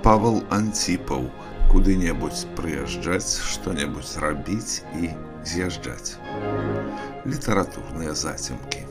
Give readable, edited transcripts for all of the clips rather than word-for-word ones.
Павел Антипаў. Куды-небудзь прыязджаць, што-небудзь рабіць і з'язджаць. Літаратурныя зацемкі.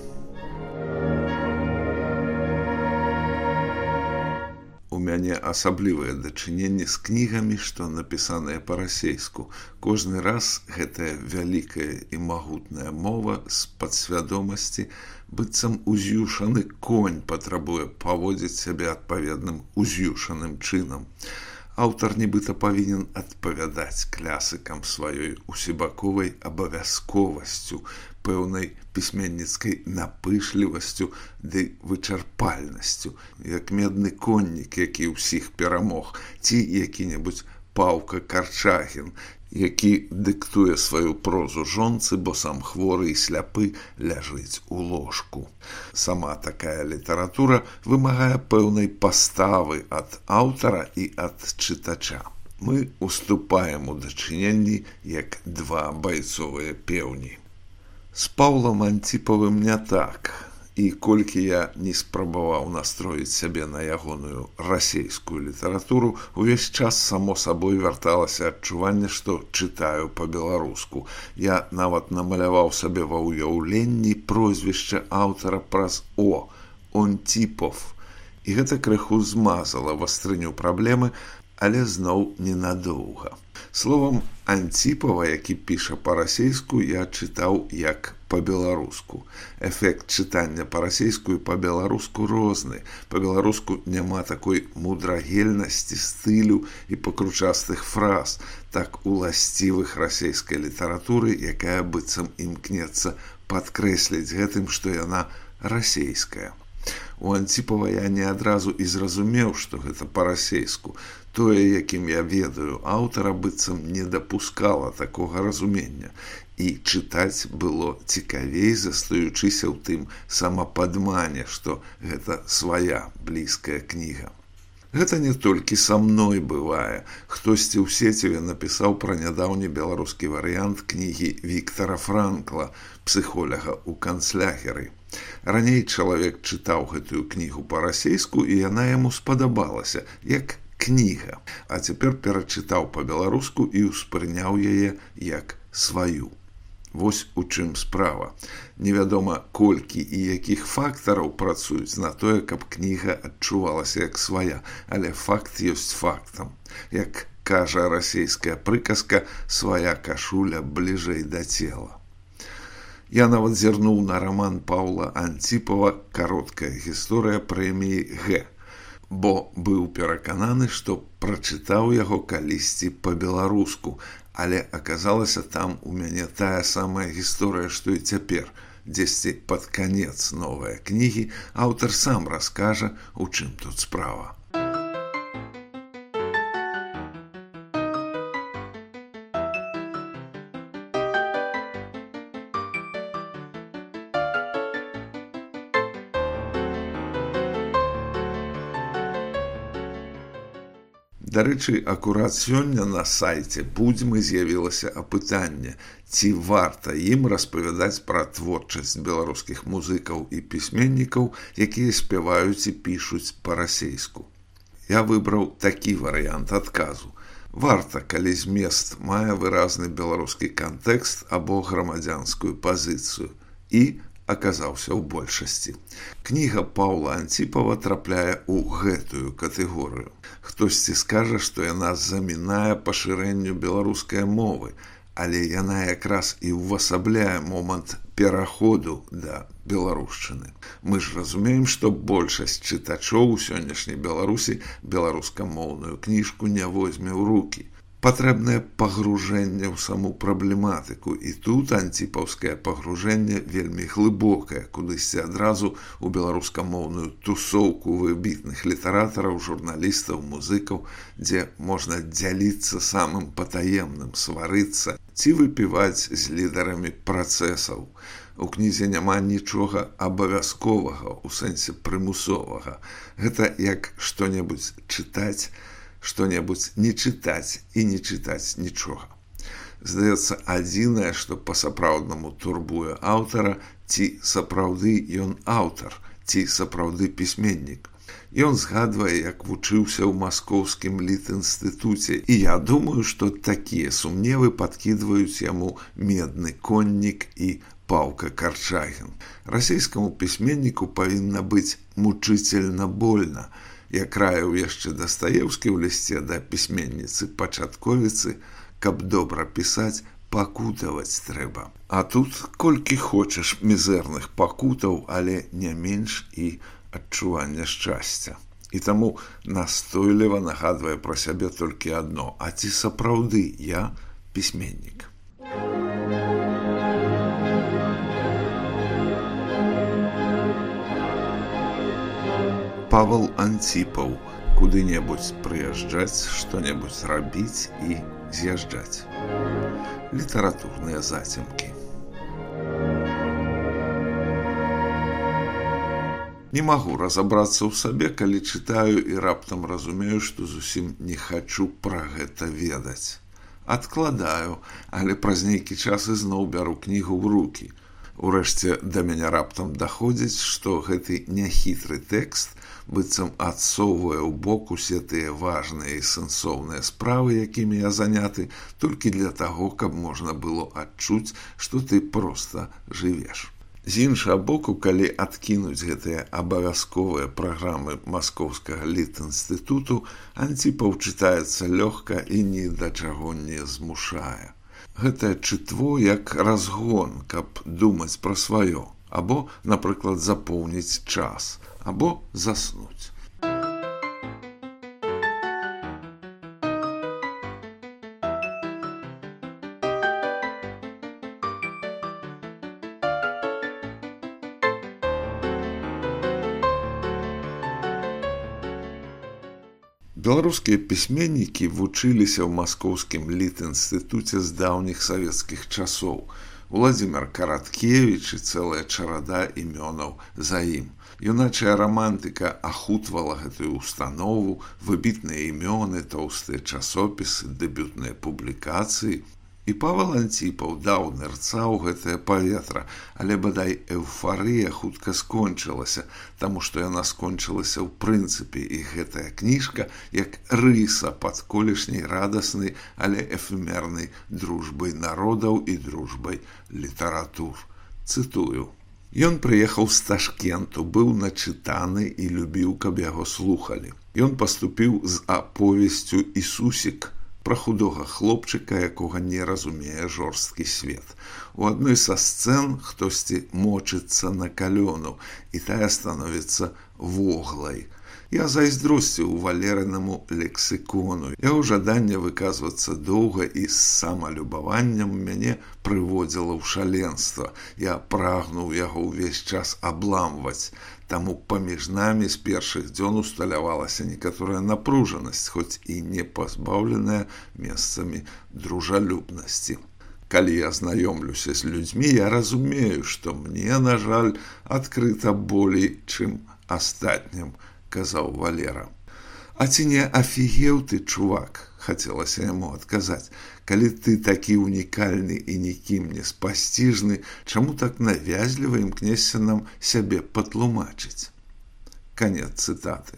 У мяне асаблівыя дачыненні з кнігамі, што напісаныя па-расейску. Кожны раз гэтая вялікая і магутная мова з падсвядомасці, быццам уз'юшаны конь патрабуе паводзіць сябе адпаведным уз'юшаным чынам. Аўтар нібыта павінен адпавядаць клясыкам сваёй усебаковай абавязковасцю, пэўнай пісьменніцкай напышлівасцю ды вычарпальнасцю, як медны коннік, які ўсіх перамог, ці які-небудзь Паўка Карчагін, які дыктуе сваю прозу жонцы, бо сам хворы і сляпы ляжыць у ложку. Сама такая літаратура вымагае пэўнай паставы ад аўтара і ад чытача. Мы уступаем у дачыненні, як два байцовыя пеўні. З Паўлам Антипавым не так, і колькі я не спрабаваў настроіць сябе на ягоную расейскую літаратуру, увесь час само сабой вярталася адчуванне, што чытаю па-беларуску. Я нават намаляваў сабе ва ўяўленні прозвішча аўтара праз «О» – Онтипов. І гэта крыху змазала вастрыню праблемы, але зноў ненадоўга. Словам, Антипова, які піша па-расейску, я чытаў як па-беларуску. Эфект чытання па-расейску і па-беларуску розны. Па-беларуску няма такой мудрагельнасці стылю і пакручастых фраз, так уласцівых расейскай літаратуры, якая быццам імкнецца падкрэсліць гэтым, што яна расейская. У Антипова я не адразу і зразумеў, што гэта па-расейску. Тое, якім я ведаю аўтара, быццам не дапускала такога разумення. І чытаць было цікавей, застаючыся ў тым самападмане, што гэта свая блізкая кніга. Гэта не толькі са мной бывае. Хтосьці ў сеціве напісаў пра нядаўні беларускі варыянт кнігі Віктара Франкла, псіхоляга ў канцлягеры. Раней чалавек чытаў гэтую кнігу па-расейску, і яна яму спадабалася, як кніга, а цяпер перачытаў па-беларуску і ўспрыняў яе як сваю. Вось у чым справа. Невядома, колькі і якіх фактараў працуюць на тое, каб кніга адчувалася як свая, але факт ёсць фактам. Як кажа расейская прыказка, свая кашуля бліжэй да цела. Я нават зірнуў на раман Паўла Антипова «Кароткая гісторыя прэміі Г», бо быў перакананы, што прачытаў яго калісьці па-беларуску, але аказалася там у мяне тая самая гісторыя, што і цяпер. Дзесьці пад канец новай кнігі аўтар сам раскажа, у чым тут справа. Дарэчы, акурат сёння на сайце Будзьмы з'явілася апытанне, ці варта ім распавядаць пра творчасць беларускіх музыкаў і пісьменнікаў, якія спяваюць і пішуць па-расейску. Я выбраў такі варыянт адказу. Варта, калі змест мае выразны беларускі кантэкст або грамадзянскую пазіцыю. І аказаўся ў большасці. Кніга Паўла Антипова трапляе ў гэтую катэгорыю. Хтосьці скажа, што яна замінае пашырэнню беларускай мовы, але яна якраз і ўвасабляе момант пераходу да беларушчыны. Мы ж разумеем, што большасць чытачоў у сённяшняй Беларусі беларускамоўную кніжку не возьме ў рукі. Патрэбнае пагружэнне ў саму праблематыку, і тут антипаўскае пагружэнне вельмі глыбокае, кудысьці адразу ў беларускамоўную тусоўку выбітных літаратараў, журналістаў, музыкаў, дзе можна дзяліцца самым патаемным, сварыцца ці выпіваць з лідарамі працэсаў. У кнізе няма нічога абавязковага, у сэнсе прымусовага. Гэта як што-небудзь чытаць, што-небудзь не чытаць і не чытаць нічога. Здаецца, адзінае, што па-сапраўднаму турбуе аўтара, ці сапраўды ён аўтар, ці сапраўды пісьменнік. Ён згадвае, як вучыўся ў маскоўскім літінстытуце, і я думаю, што такія сумневы падкідваюць яму медны коннік і Паўка Карчагін. Расейскаму пісьменніку павінна быць мучительна больна, як раіў яшчэ Дастаеўскі ў лісце да пісьменніцы-пачатковіцы, каб добра пісаць, пакутаваць трэба. А тут колькі хочаш мізэрных пакутаў, але не менш і адчування шчасця. І таму настойліва нагадвае пра сябе толькі адно: а ці сапраўды я пісьменнік? Павел Анціпаў. Куды-небудзь прыязджаць, што-небудзь рабіць і з'язджаць. Літаратурныя зацемкі. Не магу разабрацца ў сабе, калі чытаю і раптам разумею, што зусім не хачу пра гэта ведаць. Адкладаю, але праз нейкі час ізноў бяру кнігу ў рукі. Урэшце да мяне раптам даходзіць, што гэты няхітры тэкст быццам адсоўвае ў бок усе тыя важныя і сэнсоўныя справы, якімі я заняты, толькі для таго, каб можна было адчуць, што ты проста жывеш. З іншага боку, калі адкінуць гэтыя абавязковыя праграмы Маскоўскага літінстытуту, Анціпаў чытаецца лёгка і ні да чаго не змушае. Гэтае чытво як разгон, каб думаць пра сваё, або, напрыклад, запоўніць час, або заснуць. Беларускія пісьменнікі вучыліся ў Маскоўскім літінстытуце з даўніх савецкіх часоў. Владзімір Караткевіч і цэлая чарада імёнаў за ім. Юначая рамантыка ахутвала гэтую установу, выбітныя імёны, тоўстыя часопісы, дэбютныя публікацыі. І Павел Анціпаў даў нырца ў гэтае паветра, але бадай эўфарыя хутка скончылася, таму што яна скончылася ў прынцыпе, і гэтая кніжка як рыса пад колішняй радаснай, але эфемернай дружбай народаў і дружбай літаратур. Цытую. Ён прыехаў з Ташкенту, быў начытаны і любіў, каб яго слухалі. Ён паступіў з аповесцю «Ісусік» пра худога хлопчыка, якога не разумее жорсткі свет. У адной са сцэн хтосьці мочыцца на калёну, і тая становіцца воглай. Я зайздросціў валерынаму лексікону. Яго жаданне выказвацца доўга і з самалюбаваннем мяне прыводзіла ў шаленства. Я прагнуў яго ўвесь час абламваць. Таму паміж намі з першых дзён усталявалася некаторая напружанасць, хоць і не пазбаўленая месцамі дружалюбнасці. Калі я знаёмлюся з людзьмі, я разумею, што мне, на жаль, адкрыта болей, чым астатнім, казаў Валера. А ці не афігеў ты, чувак, хацелася яму адказаць. Калі ты такі унікальны і нікім не спасціжны, чаму так навязліва імкнешся нам сябе патлумачыць? Канец цытаты.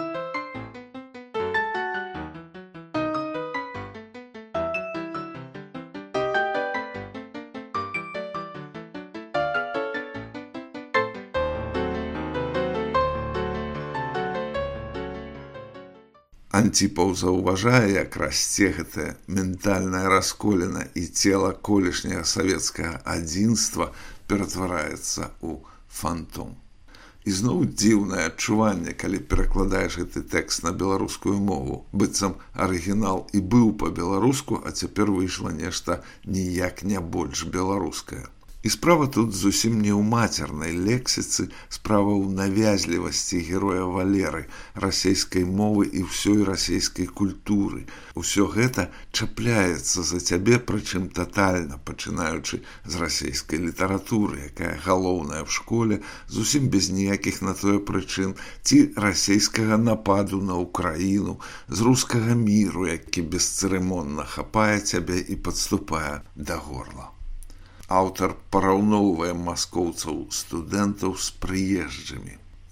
Анціпаў заўважае, як расце гэтая ментальная расколіна, і цела колішняга савецкага адзінства ператвараецца ў фантом. І зноў дзіўнае адчуванне, калі перакладаеш гэты тэкст на беларускую мову. Быццам арыгінал і быў па-беларуску, а цяпер выйшла нешта ніяк не больш беларускае. І справа тут зусім не ў мацернай лексіцы, справа ў навязлівасці героя Валеры, расейскай мовы і ўсёй расейскай культуры. Усё гэта чапляецца за цябе, прычым татальна, пачынаючы з расейскай літаратуры, якая галоўная в школе, зусім без ніякіх на тое прычын, ці расейскага нападу на Украіну, з рускага міру, які бесцырымонна хапае цябе і падступае да горла. Аўтар параўноўвае маскоўцаў студэнтаў з прыезджымі.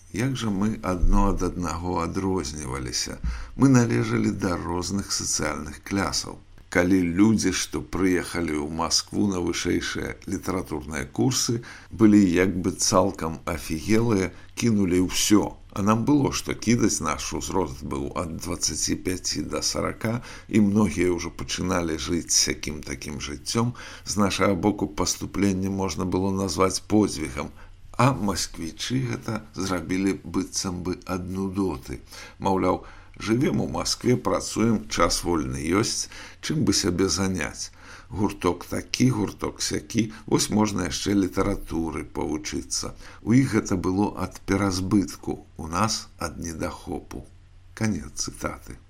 як жа мы адно ад аднаго адрозніваліся. Мы належалі да розных сацыяльных клясаў. Калі людзі, што прыехалі ў Маскву на вышэйшыя літаратурныя курсы, былі як бы цалкам афігелыя, кінулі ўсё. А нам было, што кідаць, наш узрост быў ад 25 до 40, і многія ўжо пачыналі жыць сякім такім жыццём. З нашага боку паступленне можна было назваць подзвігам, а масквічы гэта зрабілі быццам бы ад нудоты. Маўляў, жывем у Маскве, працуем, час вольны ёсць, чым бы сябе заняць. Гурток такі, гурток сякі, вось можна яшчэ літаратуры павучыцца. У іх гэта было ад перазбытку, у нас ад недахопу. Канец цытаты.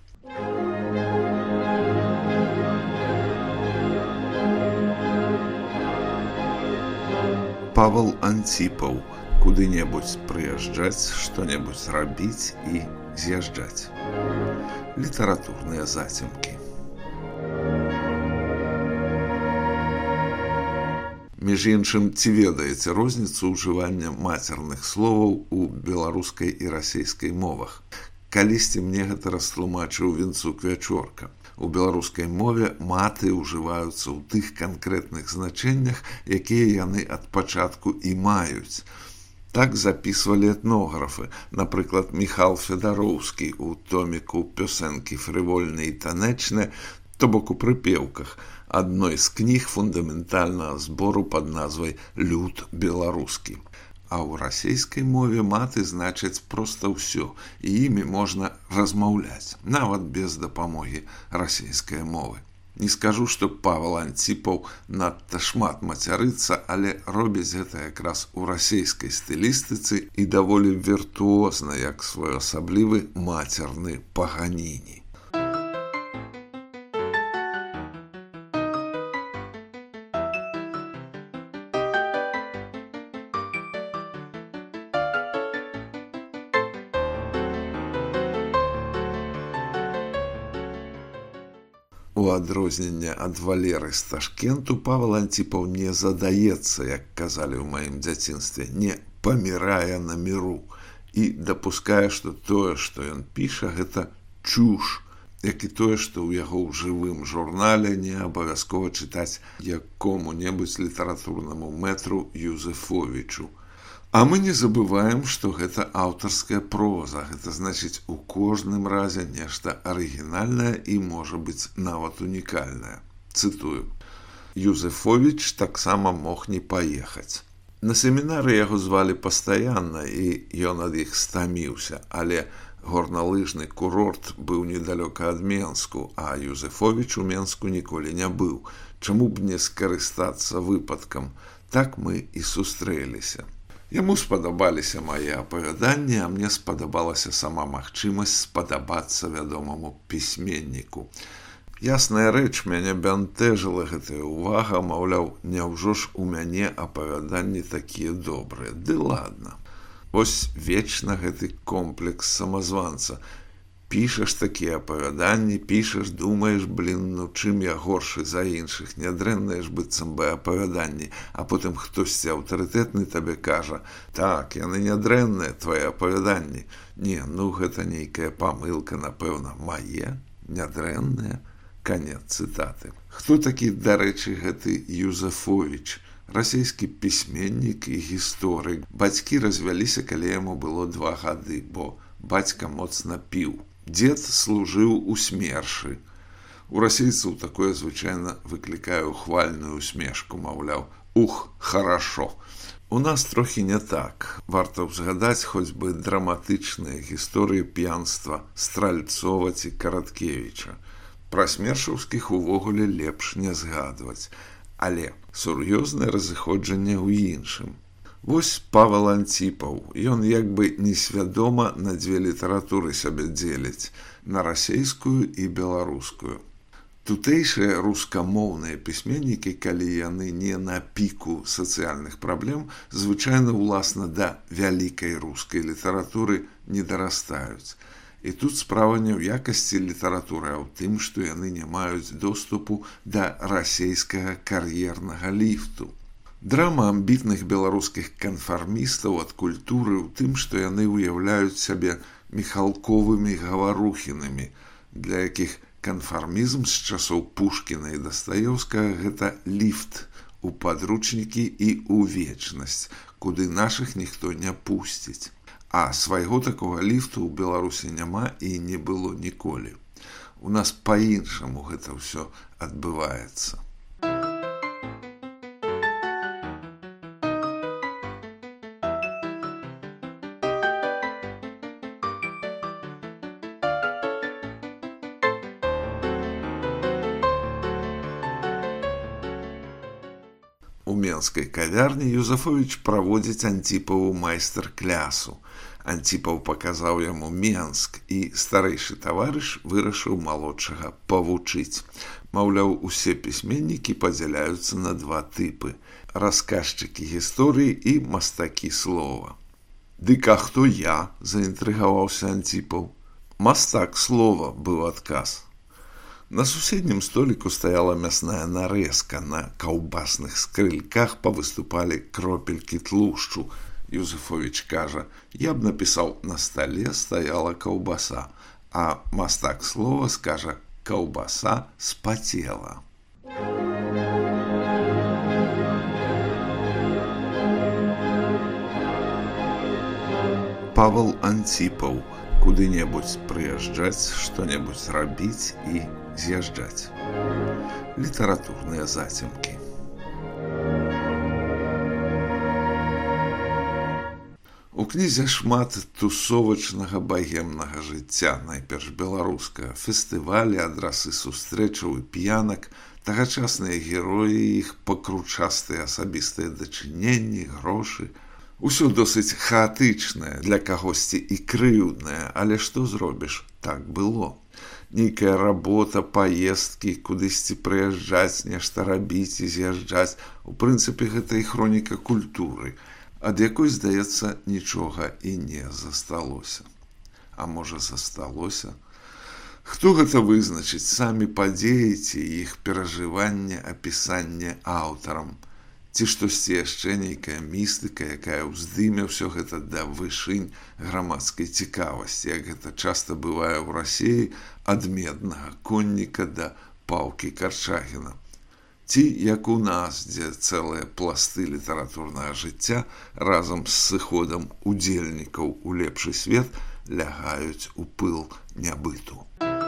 Павел Антипаў. Куды-небудзь прыязджаць, што-небудзь рабіць і з'язджаць. Літаратурныя зацемкі. Між іншым, ці ведаеце розніцу ўжывання мацерных словаў у беларускай і расейскай мовах? Калісьці мне гэта растлумачыў Вінцук Вячорка. У беларускай мове маты ўжываюцца ў тых канкрэтных значэннях, якія яны ад пачатку і маюць. Так записывали этнографы. Напрыклад, Міхал Федароўскі у томіку «Пёсэнкі фрывольныя і танечныя», то бок у прыпеўках, адной з кніг фундаментальнага збору пад назвай «Люд беларускі». А ў расейскай мове маты значаць проста ўсё, і імі можна размаўляць, нават без дапамогі расейскай мовы. Не скажу, што Павел Антипаў надта шмат мацярыцца, але робіць гэта якраз у расейскай стылістыцы і даволі віртуозна, як своеасаблівы мацерны Паганіні. У адрозненне ад Валеры з Ташкенту, Павел Антипаў не задаецца, як казалі ў маім дзяцінстве, не памірае на міру і дапускае, што тое, што ён піша, гэта чуш, як і тое, што ў яго ў жывым журнале не абавязкова чытаць якому-небудзь літаратурнаму мэтру Юзефовічу. А мы не забываем, што гэта аўтарская проза, гэта значыць у кожным разе нешта арыгінальнае і, можа быць, нават унікальнае. Цытую. Юзефовіч таксама мог не паехаць. На семінары яго звалі пастаянна, і ён ад іх стаміўся, але горналыжны курорт быў недалёка ад Менску, а Юзефовіч у Менску ніколі не быў. Чаму б не скарыстацца выпадкам? Так мы і сустрэліся. Яму спадабаліся мае апавяданні, а мне спадабалася сама магчымасць спадабацца вядомаму пісьменніку. Ясная рэч, мяне бянтэжыла гэтая ўвага, маўляў, няўжо ж у мяне апавяданні такія добрыя. Ды ладна. Вось вечна гэты комплекс самазванца. Пішаш такія апавяданні, пішаш, думаеш, ну чым я горшы за іншых, нядрэнныя ж быццам бы апавяданні, а потым хтосьці аўтарытэтны табе кажа: так, яны нядрэнныя, твае апавяданні. Не, ну гэта нейкая памылка, напэўна, мае, нядрэнныя. Канец цытаты. Хто такі, дарэчы, гэты Юзефовіч? Расійскі пісьменнік і гісторык. Бацькі развяліся, калі яму было 2 гады, бо бацька моцна піў. Дзед служыў у СМЕРШы. У расейцаў такое звычайна выклікае ухвальную усмешку, маўляў, ух, хорошо. У нас трохі не так. Варта ўзгадаць хоць бы драматычныя гісторыі п'янства Стральцова ці Караткевіча. Пра смершаўскіх увогуле лепш не згадваць. Але сур'ёзнае разыходжанне ў іншым. Вось Павел Антипаў, ён як бы несвядома на 2 літаратуры сябе дзеліць, на расейскую і беларускую. Тутэйшыя рускамоўныя пісьменнікі, калі яны не на піку сацыяльных праблем, звычайна ўласна да вялікай рускай літаратуры не дарастаюць. І тут справа не ў якасці літаратуры, а ў тым, што яны не маюць доступу да расейскага кар'ернага ліфту. Драма амбітных беларускіх канфармістаў ад культуры ў тым, што яны ўяўляюць сябе міхалковымі гаварухінамі, для якіх канфармізм з часоў Пушкіна і Дастаеўскага – гэта ліфт у падручнікі і ў вечнасць, куды нашых ніхто не пусціць. А свайго такога ліфту ў Беларусі няма і не было ніколі. У нас па-іншаму гэта ўсё адбываецца. У менскай кавярні Юзафовіч праводзіць Анціпаву майстар-клясу. Анціпаў паказаў яму Менск, і старэйшы таварыш вырашыў малодшага павучыць. Маўляў, усе пісьменнікі падзяляюцца на два тыпы – расказчыкі гісторыі і мастакі слова. «Дык а хто я?» – заінтрыгаваўся Анціпаў. «Мастак слова» быў адказ. На суседнім століку стаяла мясная нарэзка, на каўбасных скрыльках павыступалі кропелькі тлушчу. Юзафовіч кажа, я б напісаў, на стале стаяла каўбаса, а мастак слова скажа, каўбаса спацела. Павел Анціпаў. Куды-небудзь прыязджаць, што-небудзь рабіць і з'язджаць. Літаратурныя зацемкі. У кнізе шмат тусовачнага багемнага жыцця, найперш беларускага, фестывалі, адрасы сустрэчаў і п'янак, тагачасныя героі, іх пакручастыя асабістыя дачыненні, грошы. Усё досыць хаатычнае, для кагосьці і крыўднае, але што зробіш? Так было. Нейкая работа, паездкі, кудысьці прыязджаць, нешта рабіць і з'язджаць. У прынцыпе, гэта і хроніка культуры, ад якой, здаецца, нічога і не засталося. А можа, засталося? Хто гэта вызначыць? Самі падзеі ці іх перажыванне, апісанне аўтарам? Ці штосьці яшчэ нейкая містыка, якая ўздыме ўсё гэта да вышынь грамадскай цікавасці, як гэта часта бывае ў Расіі, ад меднага конніка да паўкі Карчагіна. Ці як у нас, дзе цэлыя пласты літаратурнага жыцця разам з сыходам удзельнікаў у лепшы свет лягаюць у пыл нябыту.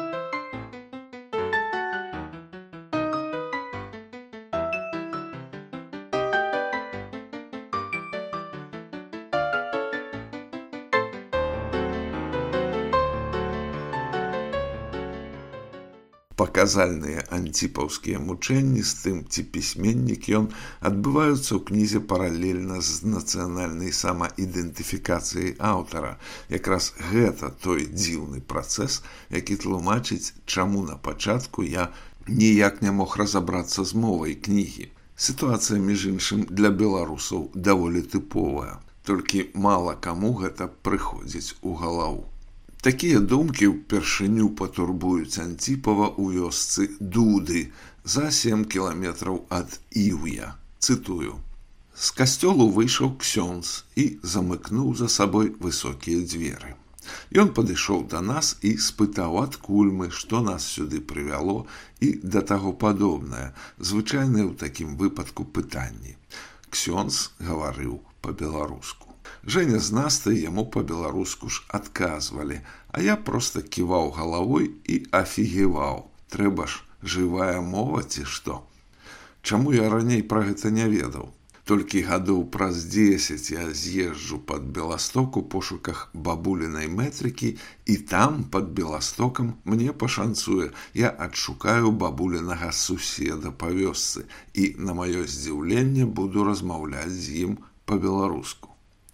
Паказальныя анціпаўскія мучэнні з тым, ці пісьменнік ён, адбываюцца ў кнізе паралельна з нацыянальнай самаідэнтыфікацыяй аўтара. Якраз гэта той дзіўны працэс, які тлумачыць, чаму на пачатку я ніяк не мог разабрацца з мовай кнігі. Сітуацыя, між іншым, для беларусаў даволі тыповая. Толькі мала каму гэта прыходзіць у галаву. Такія думкі ўпершыню патурбуюць Анціпава ў вёсцы Дуды за 7 кіламетраў ад Іўя. Цытую. «З касцёлу выйшаў ксёндз і замыкнуў за сабой высокія дзверы. Ён падышоў да нас і спытаў, адкуль мы, што нас сюды прывяло і да таго падобнае, звычайнае ў такім выпадку пытанні. Ксёндз гаварыў па-беларуску. Женя з Настай яму па-беларуску ж адказвалі, а я проста ківаў галавой і афігеваў. Трэба ж жывая мова ці што? Чаму я раней пра гэта не ведаў? Толькі гадоў праз 10 я з'езджу пад Беласток у пошуках бабулінай мэтрыкі, і там, пад Беластокам, мне пашанцуе. Я адшукаю бабулінага суседа па вёсцы і, на маё здзіўленне, буду размаўляць з ім па-беларуску.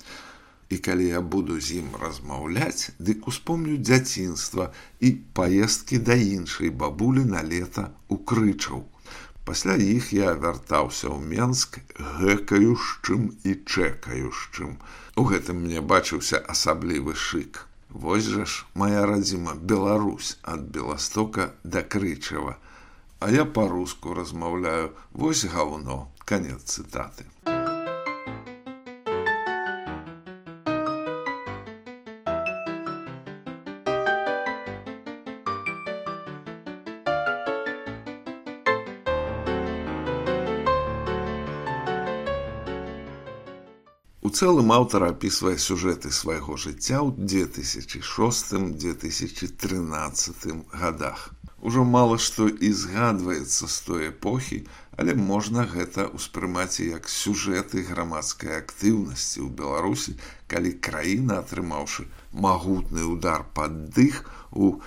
І калі я буду з ім размаўляць, дык успомню дзяцінства і паездкі да іншай бабулі на лета ў Крычаў. Пасля іх я вяртаўся ў Менск гэкаючым і чэкаючым. У гэтым мне бачыўся асаблівы шык. Вось жа ж мая радзіма Беларусь ад Беластока да Крычава. А я па-руску размаўляю. Вось гаўно. Канец цытаты. У цэлым аўтар апісвае сюжэты свайго жыцця ў 2006-2013 гадах. Ужо мала што і згадваецца з той эпохі, але можна гэта ўспрымаць як сюжэты грамадскай актыўнасці ў Беларусі, калі краіна, атрымаўшы магутны удар пад дых у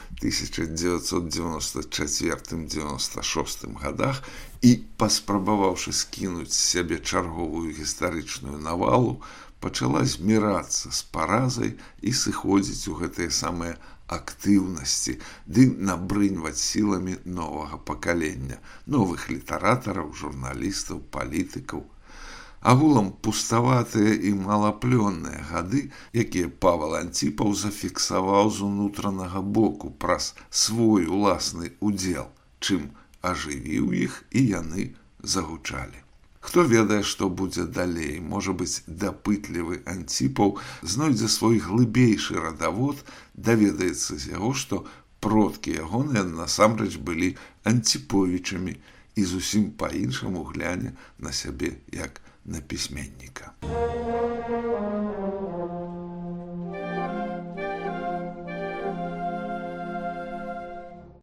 1994-96 гадах і паспрабаваўшы скінуць з сябе чарговую гістарычную навалу, пачала змірацца з паразай і сыходзіць у гэтыя самыя актыўнасці, ды набрыньваць сіламі новага пакалення, новых літаратараў, журналістаў, палітыкаў. Агулам пуставатыя і малаплённыя гады, якія Павел Антипаў зафіксаваў з унутранага боку праз свой уласны удзел, чым ажывіў іх і яны загучалі. Хто ведае, што будзе далей, можа быць, дапытлівы Антипаў знойдзе свой глыбейшы радавод, даведаецца з яго, што продкі ягоныя насамрэч былі антиповічамі і зусім па-іншаму гляне на сябе як на пісьменніка.